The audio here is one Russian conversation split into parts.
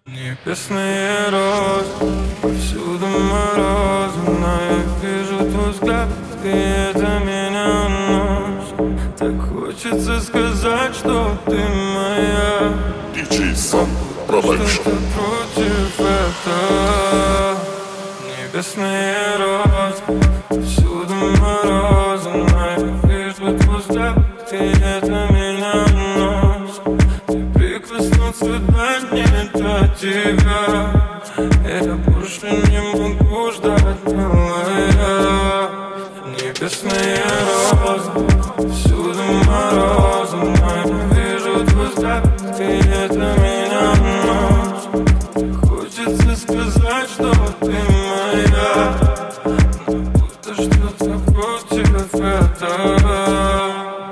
Небесные розы, повсюду морозы, но я вижу твой взгляд, и это меня носит. Так хочется сказать, что ты моя. DJ Sam Production. Что-то против этого. Небесные розы, повсюду морозы, но я вижу твой взгляд, и это меня носит. Ты прикоснуться дай мне до тебя. Я больше не могу ждать, милая. Небесные розы, всюду морозы, но я вижу твой взгляд, и это меня носит. Хочется сказать, что ты моя, но будто что-то против этого.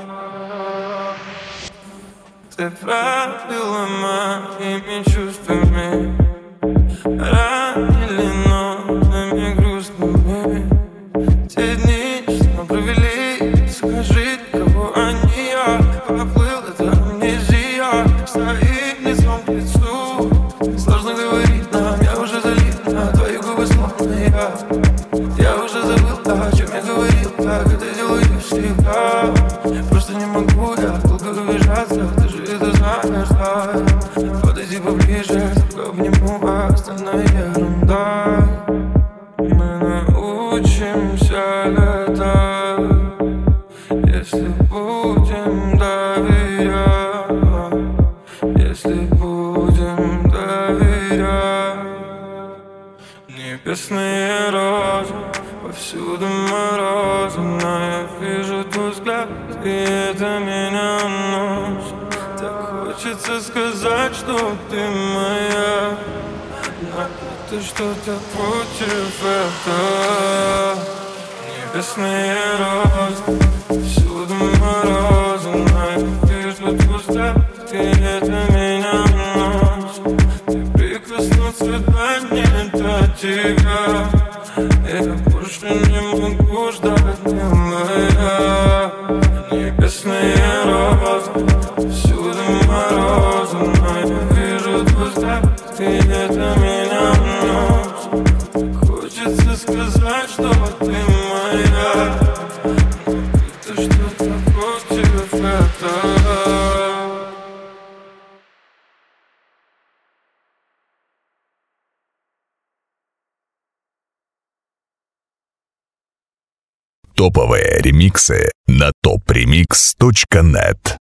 Ты правила моими чувствами, ранили нотами грустными. Те дни, что мы провели, скажи, кого они, я поплыл, это амнезия. Стоит лицом к лицу, сложно говорить нам, я уже залит на твои губы, словно я уже забыл, о чем я говорил, так это делаю всегда. Просто не могу я долго убежаться, ты же это знаешь, да. Подойди поближе, только обниму, а остальное ерунда. Мы научимся летать, если будем доверять, если будем доверять. Небесные розы, повсюду морозы, но я вижу твой взгляд, и это меня носит. Так хочется сказать, что ты моя, но ты что-то против этого. Небесные розы, всюду морозы, но я вижу твой взгляд, и это меня носит. Ты прикоснуться дай мне до тебя. Я больше не могу ждать, милая. Небесные розы, всюду морозы, но я вижу твой взгляд, и это меня носит. Хочется сказать, что ты моя, но ты что-то против этого. Топовые ремиксы на topremix.net.